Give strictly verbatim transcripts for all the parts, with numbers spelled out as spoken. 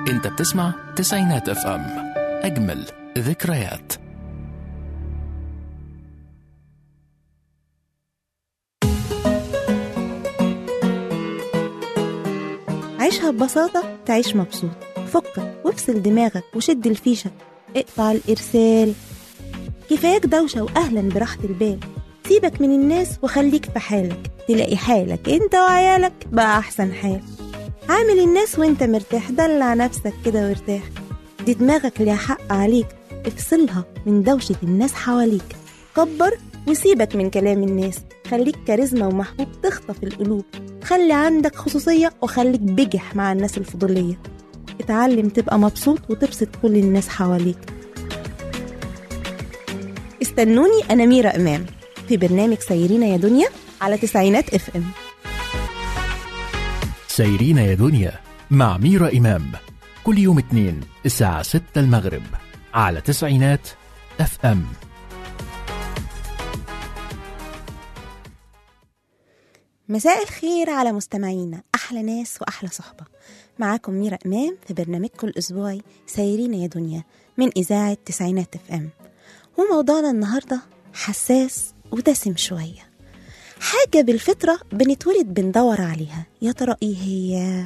انت بتسمع تسعينات اف ام، اجمل ذكريات. عيشها ببساطة تعيش مبسوط. فكك وافصل دماغك وشد الفيشة، اقطع الإرسال. كفاياك دوشة وأهلا براحة البال. سيبك من الناس وخليك في حالك، تلاقي حالك انت وعيالك بقى أحسن حال. عامل الناس وانت مرتاح، دلع نفسك كده وارتاح. دي دماغك ليها حق عليك، افصلها من دوشة الناس حواليك. كبر وسيبك من كلام الناس، خليك كاريزما ومحبوب تخطف القلوب. خلي عندك خصوصية وخليك بجح مع الناس الفضولية. اتعلم تبقى مبسوط وتبسط كل الناس حواليك. استنوني أنا ميرا إمام في برنامج سيرينا يا دنيا على تسعينات اف ام. سيرينا يا دنيا مع ميرا إمام، كل يوم اثنين الساعة ستة المغرب على تسعينات اف ام. مساء الخير على مستمعينا، أحلى ناس وأحلى صحبة. معاكم ميرا إمام في برنامجكم الأسبوعي سيرينا يا دنيا من إذاعة تسعينات اف ام. وموضوعنا النهاردة حساس ودسم شوية، حاجة بالفطرة بنتولد بندور عليها. يا ترى إيه هي؟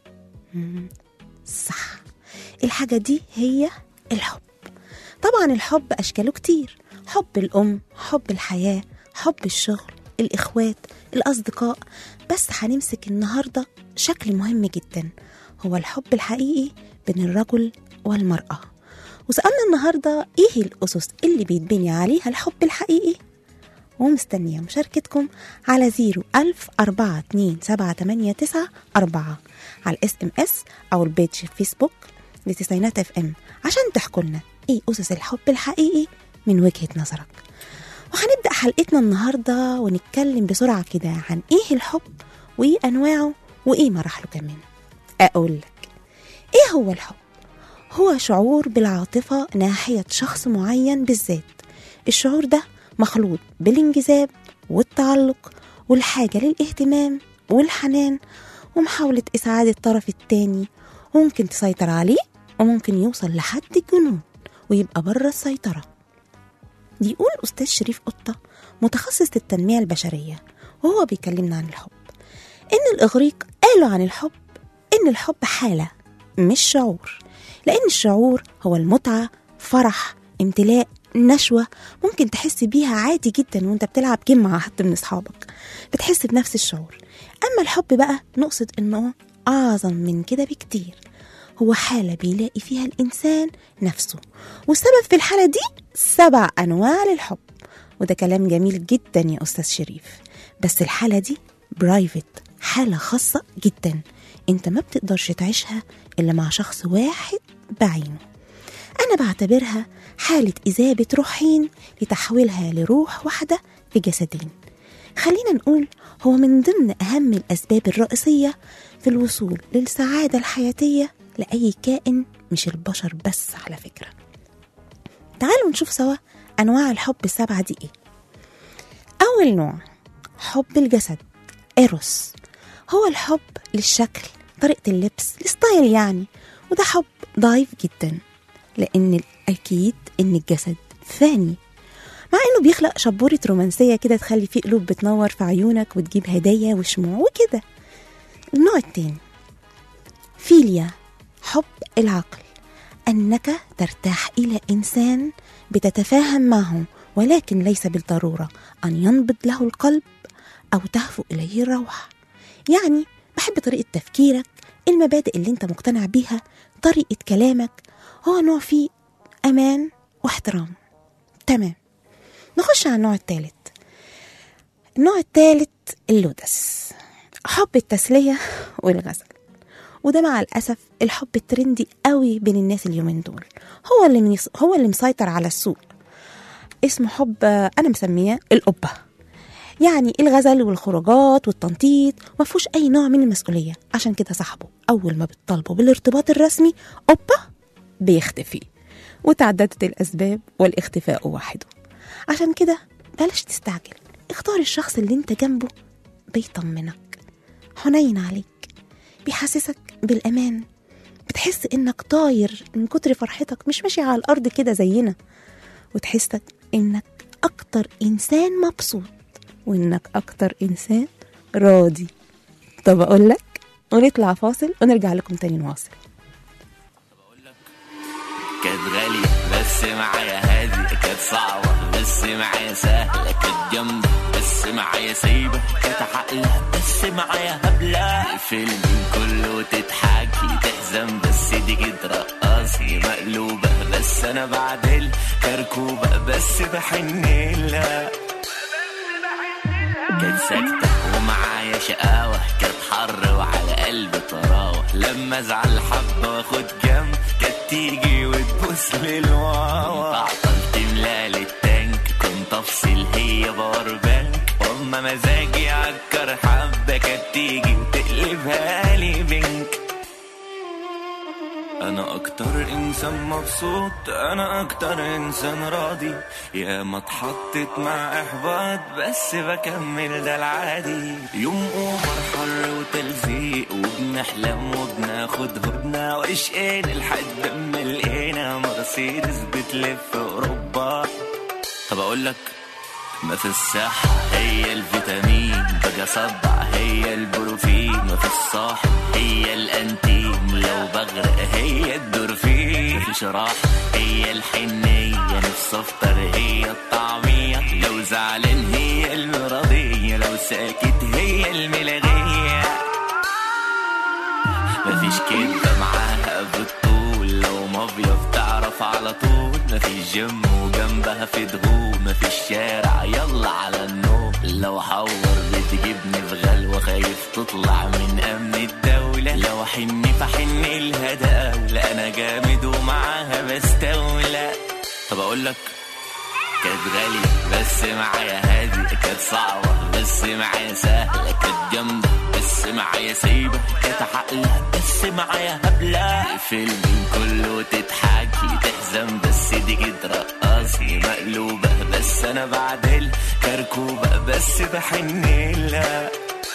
مم. صح، الحاجة دي هي الحب. طبعا الحب أشكاله كتير، حب الأم، حب الحياة، حب الشغل، الإخوات، الأصدقاء. بس هنمسك النهاردة شكل مهم جدا، هو الحب الحقيقي بين الرجل والمرأة. وسألنا النهاردة إيه الأسس اللي بيتبني عليها الحب الحقيقي، ومستنية مشاركتكم على زيرو ألف أربعة اتنين سبعة تمانية تسعة أربعة على الاس ام اس أو البيج فيسبوك لتسعينات اف ام عشان تحكوا لنا إيه أسس الحب الحقيقي من وجهة نظرك. وهنبدأ حلقتنا النهاردة ونتكلم بسرعة كده عن إيه الحب وإيه أنواعه وإيه مراحله كمان. أقول لك إيه هو الحب؟ هو شعور بالعاطفة ناحية شخص معين بالذات. الشعور ده مخلوط بالانجذاب والتعلق والحاجة للاهتمام والحنان ومحاولة إسعاد الطرف التاني، وممكن تسيطر عليه وممكن يوصل لحد الجنون ويبقى بره السيطرة. يقول أستاذ شريف قطة متخصص التنمية البشرية وهو بيكلمنا عن الحب إن الإغريق قالوا عن الحب إن الحب حالة مش شعور، لأن الشعور هو المتعة، فرح، امتلاء، نشوة ممكن تحس بيها عادي جدا وانت بتلعب جيم مع حد من اصحابك، بتحس بنفس الشعور. أما الحب بقى نقصد إنه أعظم من كده بكتير، هو حالة بيلاقي فيها الإنسان نفسه، والسبب في الحالة دي سبع أنواع للحب. وده كلام جميل جدا يا أستاذ شريف، بس الحالة دي برايفت، حالة خاصة جدا انت ما بتقدرش تعيشها إلا مع شخص واحد بعينه. أنا بعتبرها حالة إذابة روحين لتحويلها لروح واحدة في جسدين. خلينا نقول هو من ضمن أهم الأسباب الرئيسية في الوصول للسعادة الحياتية لأي كائن، مش البشر بس على فكرة. تعالوا نشوف سوا أنواع الحب السبعة دي إيه. أول نوع حب الجسد، إيروس. هو الحب للشكل، طريقة اللبس، الستايل يعني. وده حب ضعيف جدا، لأن الأكيد إن الجسد فاني، مع إنه بيخلق شبورة رومانسية كده تخلي فيه قلوب بتنور في عيونك وتجيب هدايا وشموع وكده. النوع التاني فيليا، حب العقل، أنك ترتاح إلى إنسان بتتفاهم معه، ولكن ليس بالضرورة أن ينبض له القلب أو تهفو إليه الروح. يعني بحب طريقة تفكيرك، المبادئ اللي انت مقتنع بيها، طريقة كلامك. هو نوع فيه أمان واحترام. تمام، نخش على النوع الثالث. النوع الثالث اللودس، حب التسلية والغزل. وده مع الأسف الحب الترندي قوي بين الناس اليومين دول، هو اللي من هو اللي مسيطر على السوق. اسمه حب أنا مسميه الأبة، يعني الغزل والخروجات والتنطيط، ما فيهوش أي نوع من المسؤولية. عشان كده صاحبه أول ما بتطالبه بالارتباط الرسمي أوبا بيختفي، وتعددت الأسباب والاختفاء وحده. عشان كده بلاش تستعجل، اختار الشخص اللي انت جنبه بيطمنك، حنين عليك، بيحسسك بالأمان، بتحس إنك طاير من كتر فرحتك، مش ماشي على الأرض كده زينا، وتحسك إنك أكتر إنسان مبسوط وإنك أكتر إنسان راضي. طب أقول لك ونطلع فاصل ونرجع لكم تاني نواصل. كانت غالية بس معايا هادي، كانت صعبة بس معايا سهلة، كانت جنبي بس معايا سايبة، كانت عقلة بس معايا هبلة. الفيلم كله تضحكي تحزن بس دي كده رقاصي مقلوبة، بس أنا بعدل كركوبة بس بحنلها. كانت ساكتة ومعايا شقاوة، كانت حر وعلى قلبي طراوة، لما ازعل حبة واخد جنب كانت تيجي وتبوس للواوا. عطلت ملالي التانك كنت افصل هي باور بانك، واما مزاجي عكر حبة كانت تيجي وتقلبها لي بنك. أنا أكتر إنسان مبسوط، أنا أكتر إنسان راضي، يا ما اتحطت مع إحباط بس بكمل ده العادي. يوم أوفر حر وتلزيق وبنحلم وبناخد هدنة وإشقين لحد ما لقينا مرسيدس بتلف أوروبا. طب أقولك ما في الصحة هي الفيتامين، بقى صدع هي البروفين، ما في الصاحب هي الأنتيم، لو بغرق هي الدورفين، مفيش راحة هي الحنية، نفس أفطر هي الطعمية، لو زعلان هي المراضية، لو ساكت هي الملغية. مفيش كدبة معاها بالطول، لو مافيا بتعرف على طول، مفيش جيم وجنبها في دهون، مفيش شارع يلا على النوم، لو حور بتجيبني في غلوة خايف تطلع من أمن الدولة، لو حني فحن الهدى لا أنا جامد ومعاها بستولى. طب أقولك كانت غالية بس معايا هادي، كانت صعبة بس معايا سهلة، كانت جنبي بس معايا سايبة، كانت عقلة بس معايا هبلة. الفيلم كله تضحكي تحزن بس دي كده رقاصي مقلوبة، بس أنا بعدل كركوبة بس بحنلها.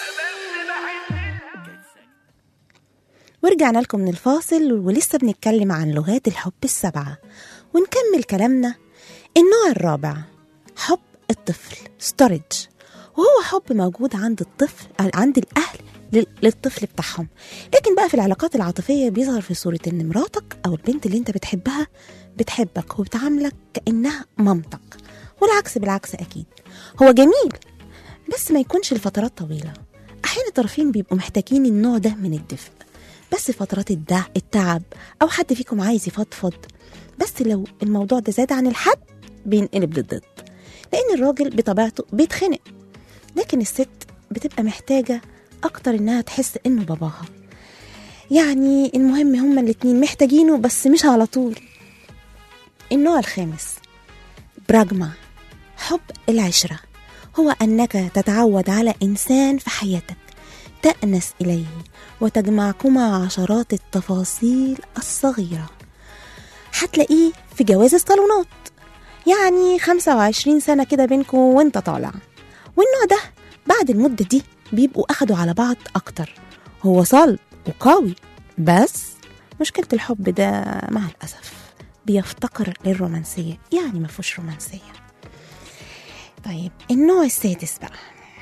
ورجعنا لكم من الفاصل ولسه بنتكلم عن لغات الحب السبعة، ونكمل كلامنا. النوع الرابع حب الطفل ستورج، وهو حب موجود عند الطفل عند الأهل للطفل بتاعهم، لكن بقى في العلاقات العاطفية بيظهر في صورة إن مراتك أو البنت اللي انت بتحبها بتحبك وبتعاملك كأنها مامتك، والعكس بالعكس أكيد. هو جميل بس ما يكونش لفترات طويلة، أحيانا الطرفين بيبقوا محتاجين النوع ده من الدفء، بس فترات التعب أو حد فيكم عايز يفضفض، بس لو الموضوع ده زاد عن الحد بينقلب للضد، لأن الراجل بطبيعته بيتخنق، لكن الست بتبقى محتاجة أكتر إنها تحس إنه باباها. يعني المهم هما الاتنين محتاجينه بس مش على طول. النوع الخامس براجما حب العشرة، هو أنك تتعود على إنسان في حياتك تأنس إليه وتجمعكما عشرات التفاصيل الصغيرة. هتلاقيه في جواز الصالونات، يعني خمسة وعشرين سنة كده بينكم وانت طالع، والنوع ده بعد المدة دي بيبقوا أخدوا على بعض أكتر، هو صلب وقوي، بس مشكلة الحب ده مع الأسف بيفتقر للرومانسية، يعني مفوش رومانسية. طيب النوع السادس بقى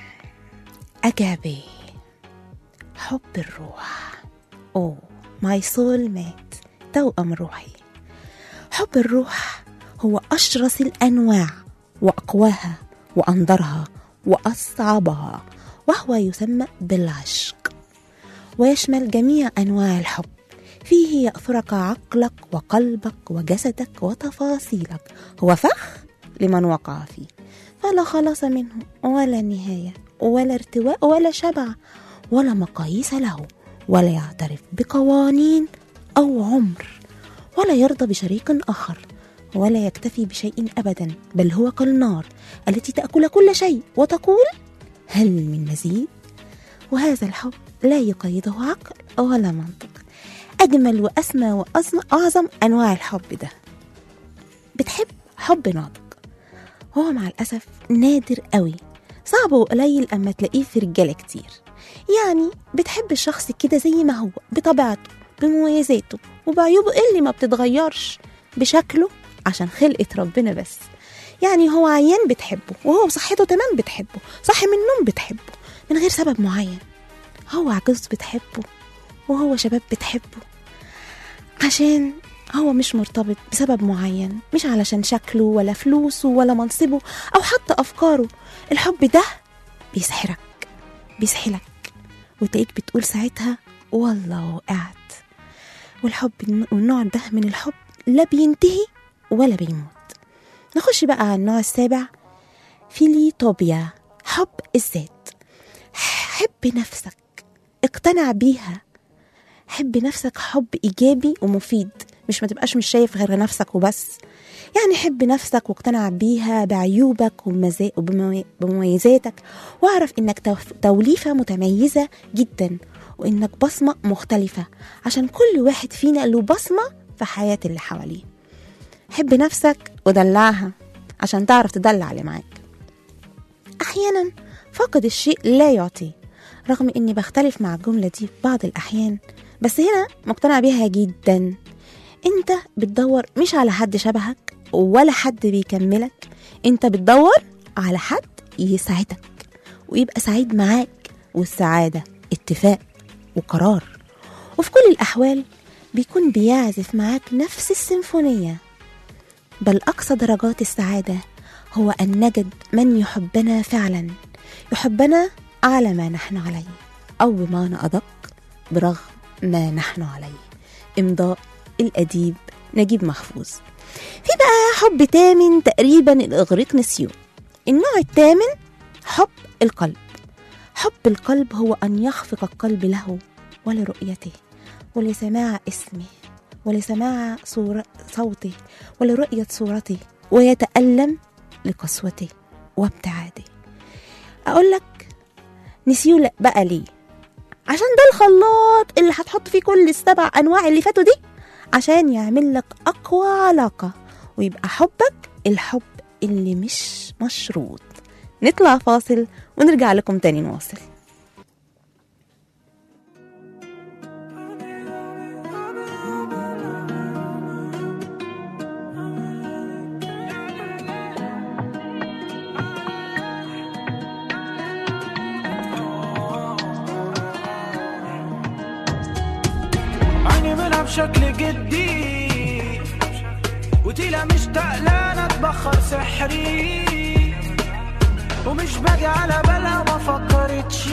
أجابي حب الروح، أوه ماي سول ميت، توأم روحي. حب الروح هو أشرس الأنواع وأقواها وأنظرها وأصعبها، وهو يسمى بالعشق، ويشمل جميع أنواع الحب، فيه يأثرك عقلك وقلبك وجسدك وتفاصيلك، هو فخ لمن وقع فيه، فلا خلاص منه ولا نهاية ولا ارتواء ولا شبع ولا مقاييس له، ولا يعترف بقوانين أو عمر، ولا يرضى بشريك آخر، ولا يكتفي بشيء أبدا، بل هو كالنار التي تأكل كل شيء وتقول هل من مزيد. وهذا الحب لا يقيده عقل ولا منطق، أجمل وأسمى وأعظم أنواع الحب ده. بتحب حب ناضج، هو مع الأسف نادر قوي، صعب وقليل أما تلاقيه في رجالة كتير. يعني بتحب الشخص كده زي ما هو بطبيعته، بمميزاته وبعيوبه اللي ما بتتغيرش، بشكله عشان خلقة ربنا بس. يعني هو عيان بتحبه، وهو صحته تمام بتحبه، صحي من النوم بتحبه من غير سبب معين. هو عجوز بتحبه، وهو شباب بتحبه عشان هو مش مرتبط بسبب معين، مش علشان شكله ولا فلوسه ولا منصبه أو حتى أفكاره. الحب ده بيسحرك بيسحلك، وتلاقيك بتقول ساعتها والله وقعت. والحب والنوع ده من الحب لا بينتهي ولا بيموت. نخش بقى على النوع السابع، فيليتوبيا، حب الذات. حب نفسك، اقتنع بيها. حب نفسك حب إيجابي ومفيد، مش ما تبقاش مش شايف غير نفسك وبس. يعني حب نفسك واقتنع بيها بعيوبك وبمميزاتك، واعرف انك توليفة متميزة جدا، وانك بصمة مختلفة، عشان كل واحد فينا له بصمة في حياة اللي حواليه. حب نفسك ودلعها عشان تعرف تدلع اللي معاك. احيانا فقد الشيء لا يعطيه، رغم اني بختلف مع الجملة دي في بعض الاحيان، بس هنا مقتنع بيها جدا. انت بتدور مش على حد شبهك ولا حد بيكملك، انت بتدور على حد يساعدك ويبقى سعيد معاك، والسعادة اتفاق وقرار، وفي كل الأحوال بيكون بيعزف معاك نفس السيمفونية. بل أقصى درجات السعادة هو أن نجد من يحبنا فعلا، يحبنا على ما نحن عليه أو بمعنى أدق برغم ما نحن عليه. إمضاء الأديب نجيب محفوظ. في بقى حب تامن تقريبا الإغريق نسيون. النوع الثامن حب القلب. حب القلب هو أن يخفق القلب له ولرؤيته ولسماع اسمه ولسماع صورة صوته ولرؤية صورته، ويتألم لقسوته وابتعاده. أقول لك نسيون بقى ليه؟ عشان ده الخلاط اللي هتحط فيه كل السبع أنواع اللي فاتوا دي، عشان يعمل لك أقوى علاقة، ويبقى حبك الحب اللي مش مشروط. نطلع فاصل ونرجع لكم تاني نواصل. عيني منها بشكل جدي، وتيلا مشتاق لها اتبخر سحري، ومش باجي على بالها ما فكرتش،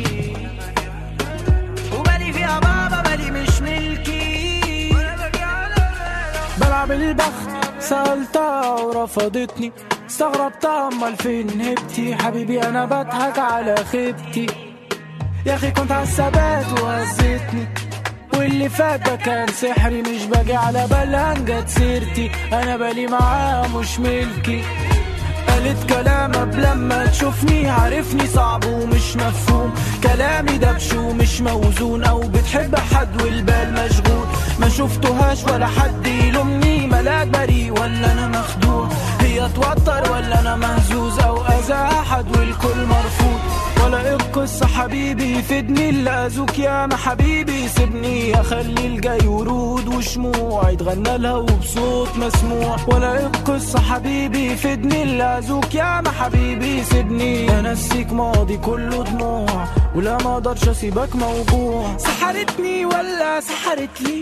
وبالي فيها بابا بالي مش ملكي. بلعب البخت سألتها ورفضتني، استغربتها امال فين هبتي، حبيبي انا بضحك على خيبتي، يا اخي كنت عالثبات وهزتني، واللي فات ده كان سحري، مش باجي على بالها جت سيرتي، انا بالي معاها مش ملكي. قالت كلام قبل لما تشوفني، عارفني صعب ومش مفهوم، كلامي دبش ومش موزون، او بتحب حد والبال مشغول، ما شفتهاش ولا حد يلومني، ملاك بريء ولا انا مخدوع، هي توتر ولا انا مهزوز، او اذى احد والكل مرفوض، ولا ايه القصة حبيبي فدني، اللي اذوك يا ما حبيبي سيبني، اخلي الجاي ورود وشموع يتغنى لها وبصوت مسموع، ولا ايه القصة حبيبي فدني، اللي اذوك يا ما حبيبي سيبني، انسيك ماضي كله دموع، ولا ما اقدرش اسيبك موجوع، سحرتني ولا سحرت لي،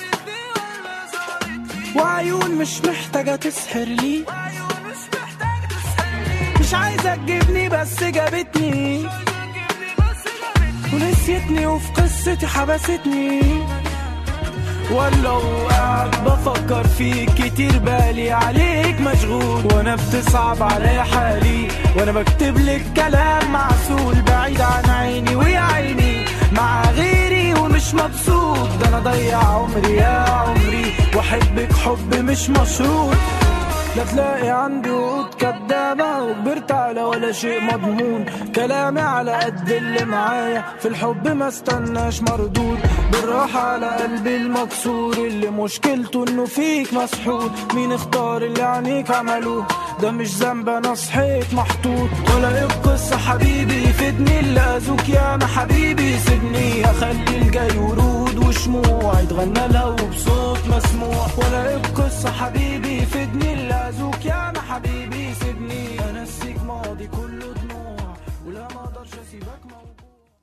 وعيون مش محتاجة تسحر لي، مش عايزة تجيبني بس جابتني، ونسيتني وفي قصتي حبستني، ولا وقعد بفكر فيك كتير بالي عليك مشغول، وانا بتصعب علي حالي، وانا بكتب لك كلام معسول، بعيد عن عيني ويا عيني مع غيري ومش مبسوط، ده انا ضيع عمري يا عمري، واحبك حب مش مشروط، لا تلاقي عندي وقود كدابة، وكبرت على ولا شيء مضمون، كلامي على قد اللي معايا، في الحب ما استناش مردود، بالراحة على قلبي المكسور، اللي مشكلته انه فيك مسحور، مين اختار اللي عنيك عملوه، ده مش ذنب انا صحيت محطوط، ولا ايه القصة حبيبي فدني، اللي اذوك يا ما حبيبي سيبني، اخلي الجاي ورود وش شموع يتغنى لو بصوت مسموع. ولا القصة حبيبي فدني اللي أذوق يا ما حبيبي سيبني أنسيك ماضي كله دموع ولا ما أقدرش أسيبك موجود.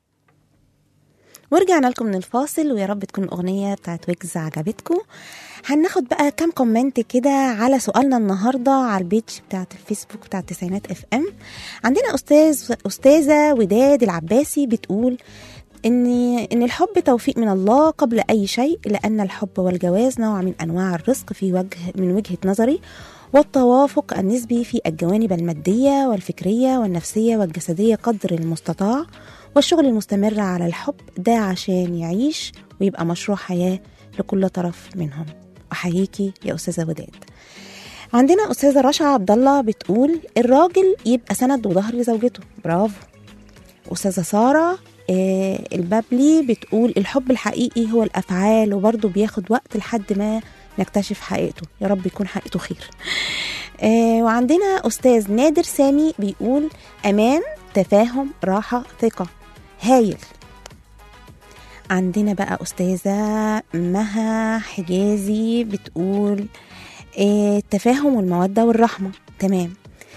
ورجعنا لكم من الفاصل، ويا رب تكون الأغنية بتاعت ويجز عجبتكم. هناخد بقى كام كومنت كده على سؤالنا النهاردة على البيج بتاعت الفيسبوك بتاعت تسعينات اف ام. عندنا أستاذ أستاذة وداد العباسي بتقول إن إن الحب توفيق من الله قبل أي شيء، لأن الحب والجواز نوع من أنواع الرزق في وجه من وجهة نظري، والتوافق النسبي في الجوانب المادية والفكرية والنفسية والجسدية قدر المستطاع، والشغل المستمر على الحب ده عشان يعيش ويبقى مشروع حياة لكل طرف منهم. أحييكي يا أستاذة وداد. عندنا أستاذة رشا عبد الله بتقول الراجل يبقى سند وظهر لزوجته. برافو. أستاذة سارة آه البابلي بتقول الحب الحقيقي هو الأفعال، وبرضه بياخد وقت لحد ما نكتشف حقيقته. يا رب يكون حقيقته خير. آه وعندنا أستاذ نادر سامي بيقول أمان، تفاهم، راحة، ثقة. هايل. عندنا بقى أستاذة مها حجازي بتقول آه التفاهم والمودة والرحمة. تمام.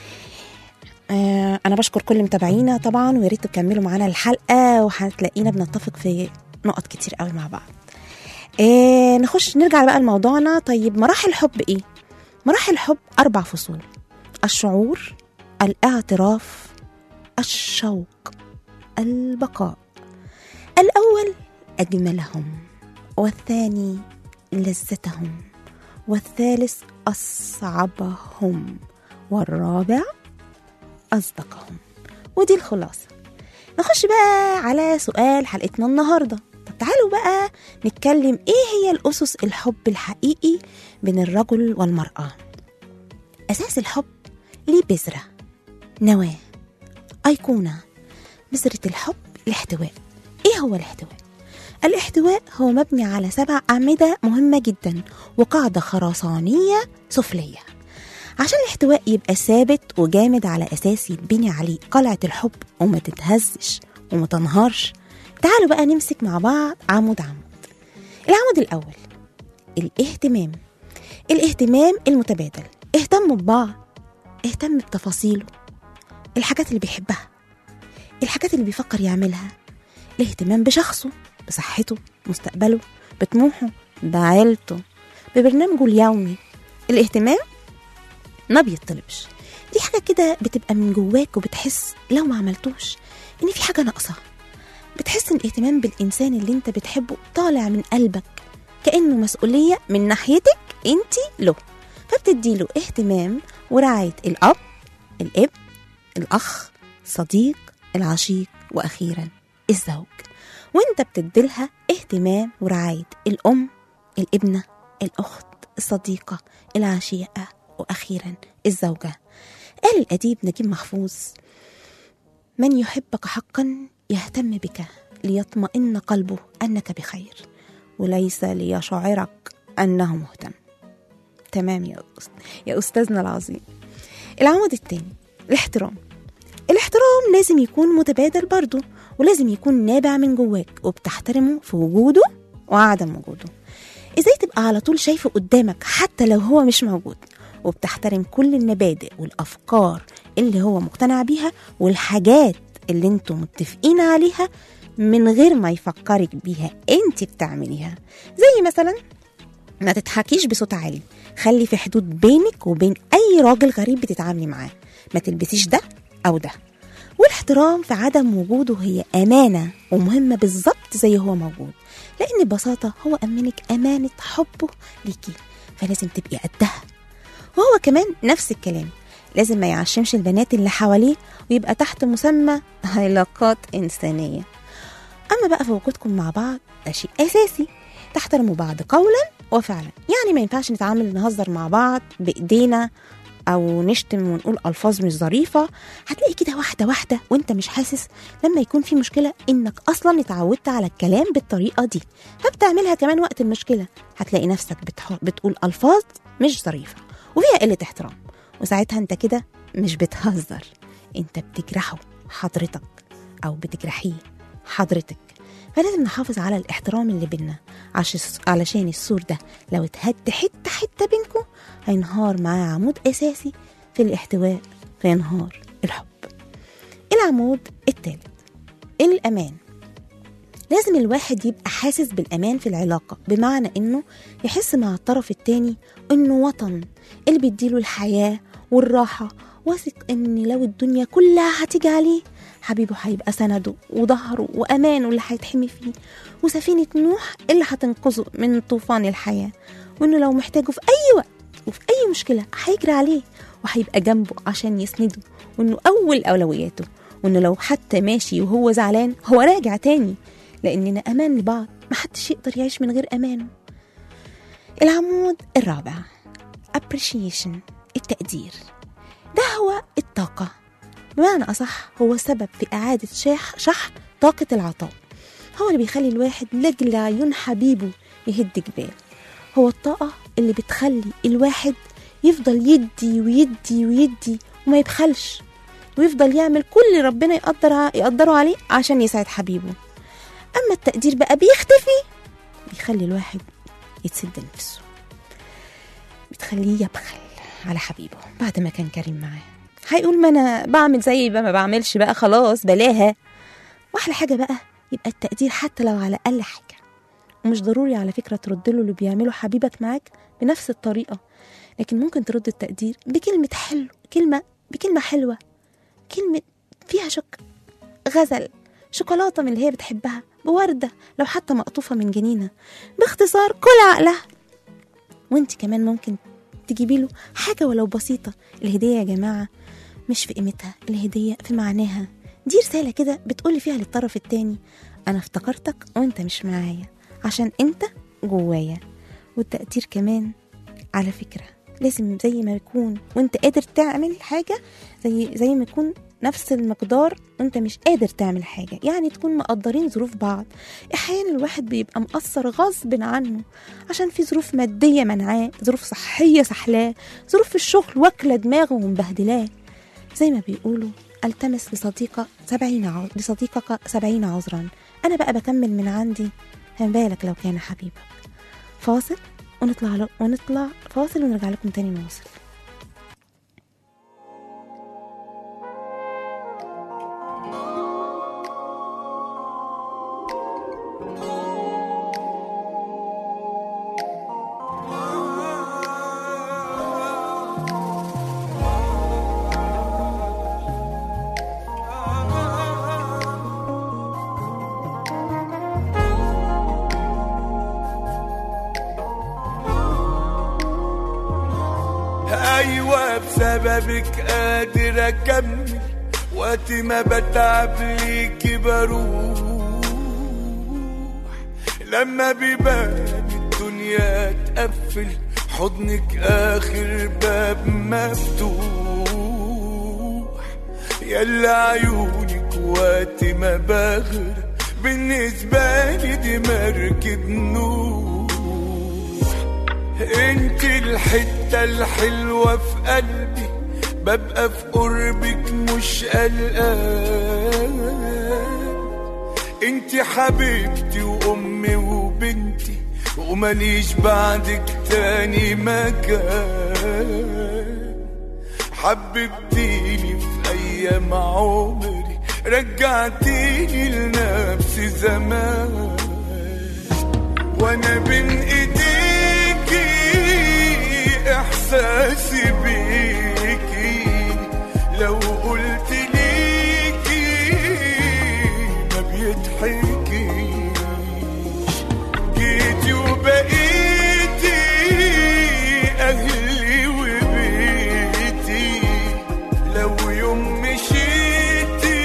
آه أنا بشكر كل متابعينا طبعا، وياريت تكملوا معانا الحلقة وهتلاقينا بنتفق في نقط كتير قوي مع بعض. آه نخش نرجع بقى لموضوعنا. طيب مراحل الحب إيه؟ مراحل الحب أربع فصول: الشعور، الاعتراف، الشوق، البقاء. الأول أجملهم، والثاني لذتهم، والثالث أصعبهم، والرابع أصدقهم. ودي الخلاصة. نخش بقى على سؤال حلقتنا النهاردة. طب تعالوا بقى نتكلم إيه هي الأسس الحب الحقيقي بين الرجل والمرأة. أساس الحب ليه بذرة، نواة، أيقونة. بذرة الحب الاحتواء. إيه هو الاحتواء؟ الاحتواء هو مبني على سبع أعمدة مهمة جدا وقاعدة خرسانية سفلية. عشان الاحتواء يبقى ثابت وجامد على أساس يتبني عليه قلعة الحب وما تتهزش وما تنهارش، تعالوا بقى نمسك مع بعض عمود عمود. العمود الأول الاهتمام. الاهتمام المتبادل. اهتموا ببعض، اهتم بتفاصيله، الحاجات اللي بيحبها، الحاجات اللي بيفكر يعملها. الاهتمام بشخصه، بصحته، مستقبله، بطموحه، بعيلته، ببرنامجه اليومي. الاهتمام ما بيطلبش، دي حاجة كده بتبقى من جواك وبتحس لو ما عملتوش ان في حاجة ناقصة. بتحس ان الاهتمام بالإنسان اللي انت بتحبه طالع من قلبك، كأنه مسؤولية من ناحيتك انت له، فبتديله اهتمام ورعاية الأب، الابن، الأخ، الصديق، العشيق، وأخيرا الزوج. وانت بتديلها اهتمام ورعاية الأم، الابنة، الأخت، الصديقة، العشيقة، وأخيرا الزوجة. قال الأديب نجيب محفوظ: من يحبك حقا يهتم بك ليطمئن قلبه أنك بخير، وليس ليشعرك أنه مهتم. تمام يا أست... يا أستاذنا العظيم. العمود الثاني الاحترام. الاحترام لازم يكون متبادل برضو، ولازم يكون نابع من جواك وبتحترمه في وجوده وعدم وجوده. ازاي تبقى على طول شايفه قدامك حتى لو هو مش موجود، وبتحترم كل المبادئ والأفكار اللي هو مقتنع بيها والحاجات اللي انتم متفقين عليها من غير ما يفكرك بيها انت بتعمليها. زي مثلا ما تضحكيش بصوت عالي، خلي في حدود بينك وبين أي راجل غريب بتتعاملي معاه، ما تلبسيش ده أو ده. والاحترام في عدم وجوده هي أمانة ومهمة بالظبط زي هو موجود، لأن ببساطة هو أمنك أمانة حبه ليكي، فلازم تبقي قدها. وهو كمان نفس الكلام، لازم ما يعشمش البنات اللي حواليه ويبقى تحت مسمى علاقات إنسانية. أما بقى في وجودكم مع بعض ده شيء أساسي، تحترموا بعض قولا وفعلا. يعني ما ينفعش نتعامل نهزر مع بعض بإيدينا أو نشتم ونقول ألفاظ مش ظريفة. هتلاقي كده واحدة واحدة وانت مش حاسس لما يكون في مشكلة إنك أصلا اتعودت على الكلام بالطريقة دي، فبتعملها كمان وقت المشكلة. هتلاقي نفسك بتقول ألفاظ مش ظريفة وفيها قلة احترام، وساعتها انت كده مش بتهزر، انت بتجرحه حضرتك أو بتجرحيه حضرتك. فلازم نحافظ على الاحترام اللي بينا علشان السور ده لو اتهد حتة حتة بينكم هينهار معاه عمود أساسي في الاحتواء فينهار الحب. العمود الثالث الأمان. لازم الواحد يبقى حاسس بالأمان في العلاقة، بمعنى إنه يحس مع الطرف التاني إنه وطن اللي بيديله الحياة والراحة، واثق إن لو الدنيا كلها هتيجي عليه حبيبه هيبقى سنده وظهره وأمانه اللي هيتحمي فيه، وسفينة نوح اللي هتنقذه من طوفان الحياة، وإنه لو محتاجه في أي وقت وفي أي مشكلة هيجري عليه وهيبقى جنبه عشان يسنده، وإنه أول أولوياته، وإنه لو حتى ماشي وهو زعلان هو راجع تاني، لأننا أمان لبعض، محدش يقدر يعيش من غير أمانه. العمود الرابع appreciation التقدير. ده هو الطاقة، بمعنى أصح هو سبب في إعادة شح شحن طاقة العطاء، هو اللي بيخلي الواحد لجل عيون حبيبه يهد جبال، هو الطاقة اللي بتخلي الواحد يفضل يدي ويدي ويدي وما يبخلش، ويفضل يعمل كل اللي ربنا يقدر يقدره عليه عشان يساعد حبيبه. أما التقدير بقى بيختفي، بيخلي الواحد يتسد نفسه، بتخليه يبخل على حبيبه بعد ما كان كريم معاه، هيقول ما أنا بعمل زي ما بعملش بقى، خلاص بلاها. وأحلى حاجة بقى يبقى التقدير حتى لو على أقل حاجة، ومش ضروري على فكرة ترد له اللي بيعمله حبيبك معاك بنفس الطريقة، لكن ممكن ترد التقدير بكلمة حلو، كلمة بكلمة حلوة، كلمة فيها شك غزل، شوكولاتة من اللي هي بتحبها، بوردة لو حتى مقطوفة من جنينة، باختصار كل عقلها. وانت كمان ممكن تجيبي له حاجة ولو بسيطة. الهدية يا جماعة مش في قيمتها، الهدية في معناها، دي رسالة كده بتقولي فيها للطرف التاني أنا افتكرتك وانت مش معايا عشان انت جوايا. والتقدير كمان على فكرة لازم زي ما يكون وانت قادر تعمل حاجة، زي زي ما يكون نفس المقدار وانت مش قادر تعمل حاجة، يعني تكون مقدرين ظروف بعض. احيانا الواحد بيبقى مقصر غصب عنه عشان في ظروف مادية منعاه، ظروف صحية سحلاه، ظروف في الشغل واكلة دماغه ومبهدلاه. زي ما بيقولوا التمس لصديقة سبعين عذر لصديقك سبعين عذرا. انا بقى بكمل من عندي، ما بالك لو كان حبيبك. فاصل ونطلع ونطلع فاصل ونرجع لكم تاني نواصل. أيوة بسببك قادر أكمل، وقت ما بتعب ليكي بروح، لما بيبان الدنيا تقفل حضنك آخر باب مفتوح. يلا عيونك وقت ما بغرق بالنسبة لي دي مركب نور. انت الحتة الحلوة في قلبي، ببقى في قربك مش قلقان. انت حبيبتي وامي وبنتي، ومليش بعدك تاني مكان. حببتيني في ايام عمري، رجعتيني لنفسي زمان، وانا بين ايديكي احساسي بيكي. لو قلت ليكي ما بيضحكيش، جيتي وبقيتي اهلي وبيتي. لو يوم مشيتي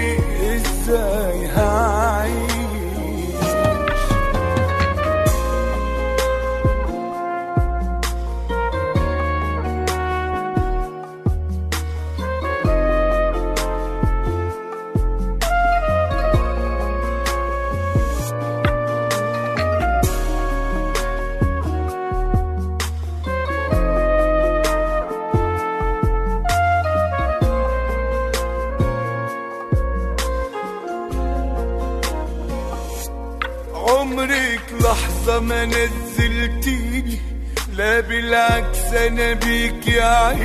ازاي هعيش؟ عمرك لحظة ما نزلتيني، لا بالعكس انا بيك يا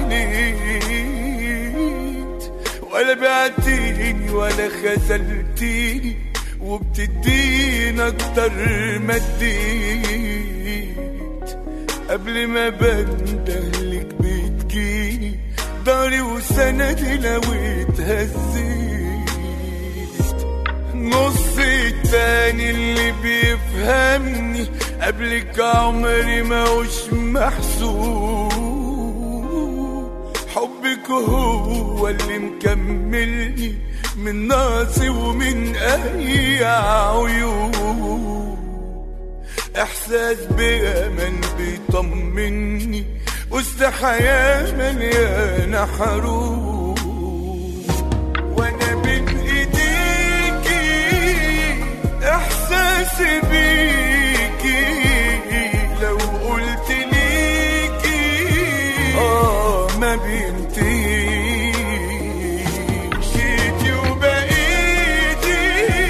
عينيت، ولا بعتيني ولا خذلتيني، وبتديني اكتر ما اديت. قبل ما بندهلك بتجيني داري وسندي لو اتهزيت. نص التاني اللي بيفهمني قبلك عمري ما وش محسوب، حبك هو اللي مكملني من ناسي ومن اي عيوب. احساس بامان بيطمني وسط حياة مليانة حروب، وانا بين ايديكي احساسي بيكي لو قلت ليكي اه ما بينتهيش. جيتي وبقيتي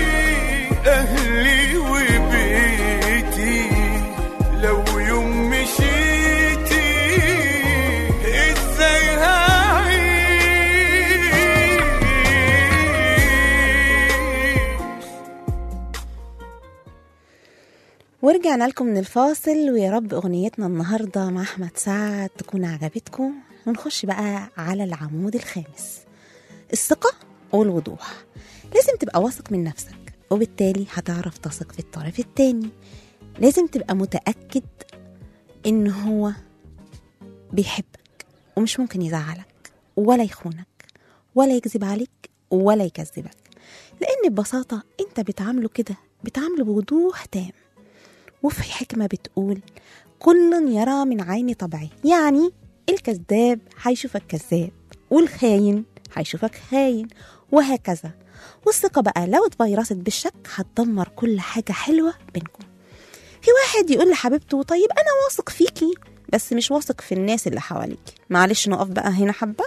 اهلي وبيتي، لو يوم مشيتي ازاي هعيش. ورجعنا لكم من الفاصل، ويا رب أغنيتنا النهاردة مع أحمد سعد تكون عجبتكم. ونخش بقى على العمود الخامس، الثقة والوضوح. لازم تبقى واثق من نفسك، وبالتالي هتعرف تثق في الطرف التاني. لازم تبقى متأكد إن هو بيحبك ومش ممكن يزعلك ولا يخونك ولا يكذب عليك ولا يكذبك، لأن ببساطة أنت بتعامله كده، بتعامله بوضوح تام. وفي حكمة بتقول كل يرى من عين طبعه، يعني الكذاب هيشوفك كذاب والخاين هيشوفك خاين، وهكذا. والثقة بقى لو اتفيرست بالشك هتدمر كل حاجة حلوة بينكم. في واحد يقول لحبيبته طيب أنا واثق فيكي بس مش واثق في الناس اللي حواليك. معلش نقف بقى هنا حبة.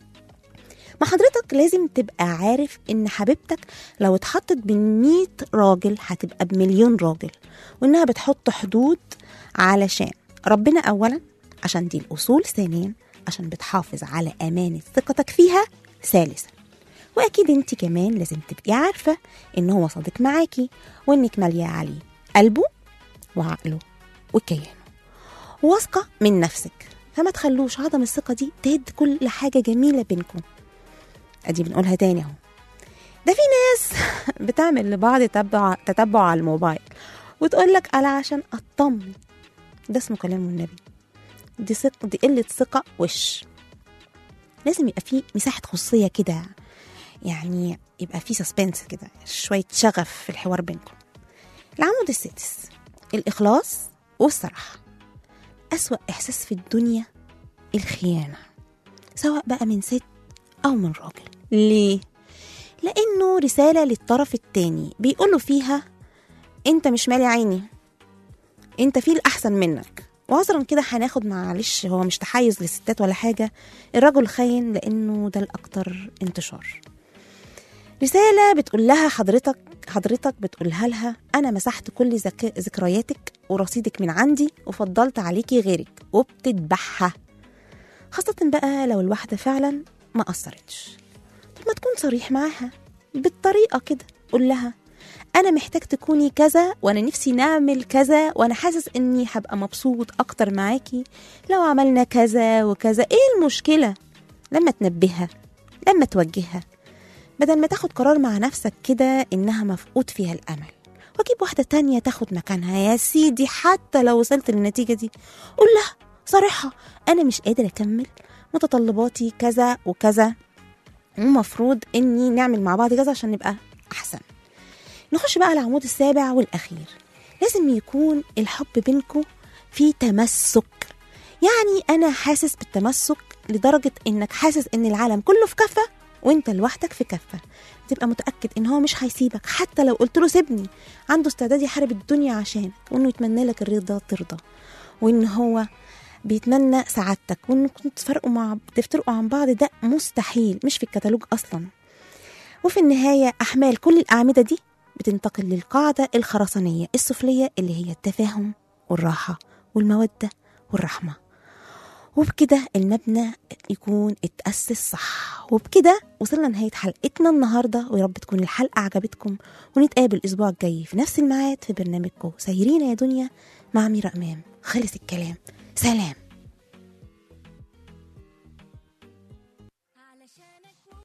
ما حضرتك لازم تبقى عارف إن حبيبتك لو اتحطت بين مية راجل هتبقى بمليون راجل، وإنها بتحط حدود علشان ربنا أولا، عشان دي الأصول ثانيا، عشان بتحافظ على أمانة ثقتك فيها ثالثا. وأكيد أنت كمان لازم تبقي عارفة إن هو صادق معاكي، وإنك مالية عليه قلبه وعقله وكيانه، واثقة من نفسك. فما تخلوش عدم الثقة دي تهد كل حاجة جميلة بينكم. أدي بنقولها تاني اهو. ده في ناس بتعمل لبعض تتبع تتبع على الموبايل وتقول لك ألا عشان أطمن. ده اسمه كلام النبي. دي ثقة، دي قلة ثقة وش. لازم يبقى فيه مساحة خصوصية كده، يعني يبقى فيه سسبنس كده، شوية شغف في الحوار بينكم. العمود السادس، الإخلاص والصراحة. أسوأ إحساس في الدنيا الخيانة، سواء بقى من ست أو من راجل. ليه؟ لأنه رسالة للطرف التاني بيقولوا فيها أنت مش مالي عيني، أنت فيه الأحسن منك. وعذرا كده هناخد، معلش هو مش تحيز للستات ولا حاجة، الرجل خاين لأنه ده الأكتر انتشار. رسالة بتقول لها حضرتك حضرتك بتقولها لها أنا مسحت كل ذك... ذكرياتك ورصيدك من عندي وفضلت عليكي غيرك، وبتذبحها. خاصة بقى لو الواحدة فعلا ما قصرتش. طب ما تكون صريح معاها بالطريقة كده، قول لها أنا محتاج تكوني كذا، وأنا نفسي نعمل كذا، وأنا حاسس إني هبقى مبسوط أكتر معاكي لو عملنا كذا وكذا. إيه المشكلة لما تنبهها، لما توجهها، بدل ما تاخد قرار مع نفسك كده إنها مفقود فيها الأمل، وأجيب واحدة تانية تاخد مكانها. يا سيدي حتى لو وصلت للنتيجة دي قول لها صريحة أنا مش قادرة أكمل، متطلباتي كذا وكذا، ومفروض إني نعمل مع بعض كذا عشان نبقى أحسن. نخش بقى على العمود السابع والأخير. لازم يكون الحب بينكم في تمسك. يعني أنا حاسس بالتمسك لدرجة إنك حاسس إن العالم كله في كفة وإنت لوحدك في كفة. تبقى متأكد إن هو مش هيسيبك حتى لو قلت له سيبني. عنده استعداد يحارب الدنيا عشانك، وإنه يتمنى لك الرضا ترضى، وإن هو بيتمنى سعادتك، وإنكم تفرقوا مع تفترقوا عن بعض ده مستحيل، مش في الكتالوج أصلا. وفي النهاية أحمال كل الأعمدة دي بتنتقل للقاعدة الخرسانية السفلية اللي هي التفاهم والراحة والمودة والرحمة. وبكده المبنى يكون اتأسس صح. وبكده وصلنا لنهاية حلقتنا النهاردة، ويا رب تكون الحلقة عجبتكم، ونتقابل الأسبوع الجاي في نفس الميعاد في برنامجكم سايرين يا دنيا مع ميرا إمام. خلص الكلام، سلام.